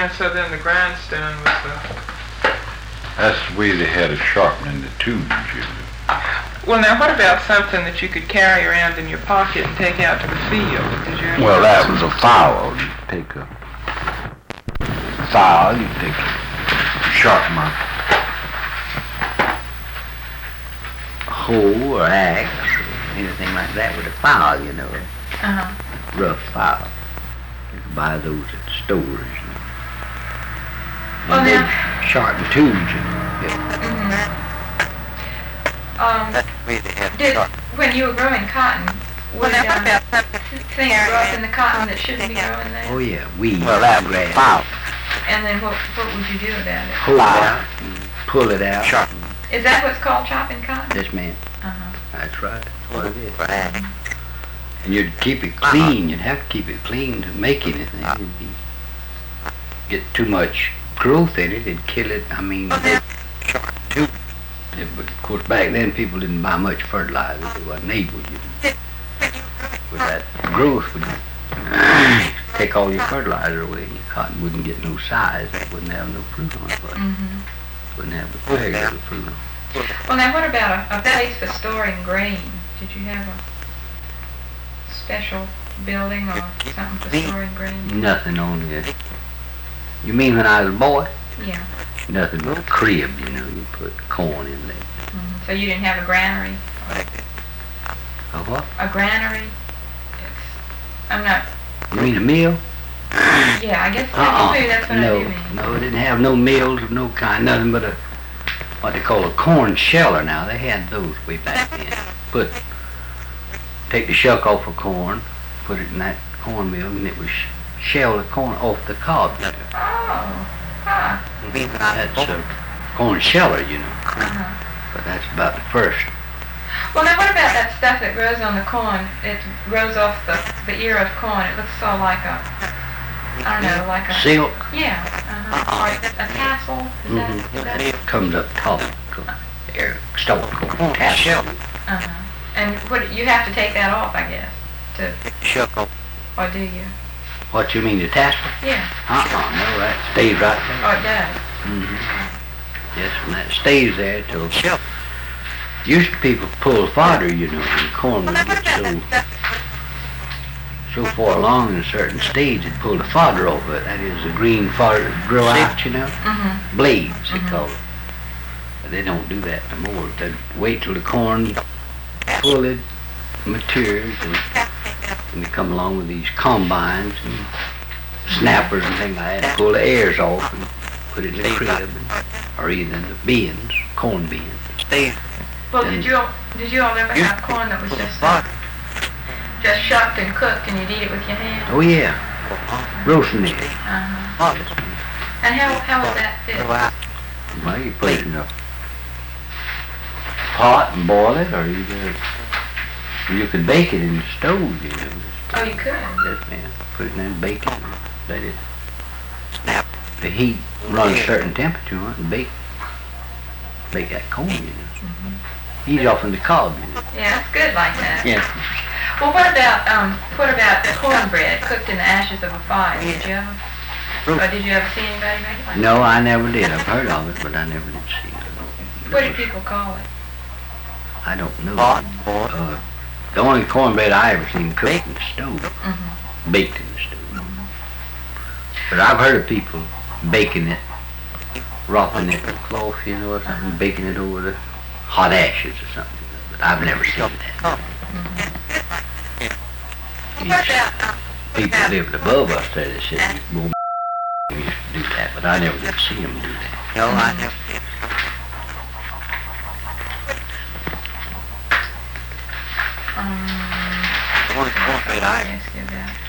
And so then the grindstone was the... That's the way they had it sharpening the tubes, you know. Well, now what about something that you could carry around in your pocket and take out to the field? Did you ever... Well, that was a file. You take a file, you take a sharpen a hoe or axe or anything like that with a file, you know. Rough file. You can buy those at stores, you know. Well, And now... they sharpen tubes, you know. When you were growing cotton, would things grow up in the cotton that shouldn't be growing there? Oh yeah, weeds. Well, that was a file. And then what would you do about it? Pull it out, pull it out. Sharpen. Is that what's called chopping cotton? Yes, ma'am. That's right. That's what it is. Right. And you'd keep it clean. You'd have to keep it clean to make anything. It'd get too much growth in it, it'd kill it. I mean, but of course back then people didn't buy much fertilizer. They wasn't able to. With that growth would take all your fertilizer away, and your cotton wouldn't get no size. It wouldn't have no fruit on it. Wouldn't have the flavor of the fruit on it. Well, now what about a place for storing grain? Did you have a special building or something for storing grain? Nothing on it. You mean when I was a boy? Yeah. Nothing but a crib, you know. You put corn in there. So you didn't have a granary? A what? A granary? I'm not... You mean a mill? Yeah, I guess that's what I do mean. No, it didn't have no mills of no kind, nothing but a, what they call a corn sheller now. They had those way back then. Take the shuck off of corn, put it in that corn mill, and it would shell the corn off the cob. Oh, That's a corn sheller, you know. But that's about the first. Well, now what about that stuff that grows on the corn? It grows off the ear of corn. It looks so like a, I don't know, like a... Silk? Yeah. Or a tassel? Is that It comes up top. Stalk corn. Tassel. And what, you have to take that off, I guess, to... Shuckle. Or do you? What you mean, the tassel? Yeah. No, that stays right there. Oh, it does? Yes, and that stays there till... Used to people pull fodder, you know, and corn would get so far along in a certain stage, they'd pull the fodder off it. That is, the green fodder would grow out, you know. Blades, they call it. But they don't do that no more. They wait till the corn fully matures, and they come along with these combines and snappers and things like that, and pull the ears off and put it in the crib, or either in the bins, corn bins. Well, did you all ever have corn that was just shucked and cooked and you'd eat it with your hand? Oh yeah, roasting it. And how was that fit? Well, you put it in a pot and boil it, or you could bake it in the stove, you know. Oh, you could? Yes, ma'am. Put it in there and bake it, and let it snap. The heat run a certain temperature on it and bake that corn, you know. Eat it off in the cob, you know. Yeah, it's good like that. Yeah. Well, what about cornbread cooked in the ashes of a fire? Did you ever? Or did you ever see anybody make it like that? No, I never did. I've heard of it, but I never did see it. What do people call it? I don't know. The only cornbread I ever seen cooked in the stove, baked in the stove. But I've heard of people baking it, wrapping it in cloth, you know, or something, baking it over the hot ashes or something. But I've never seen that. People that lived above us said they said more used to do that, but I never did see them do that. No, I never did. The only cornbread I asked you about.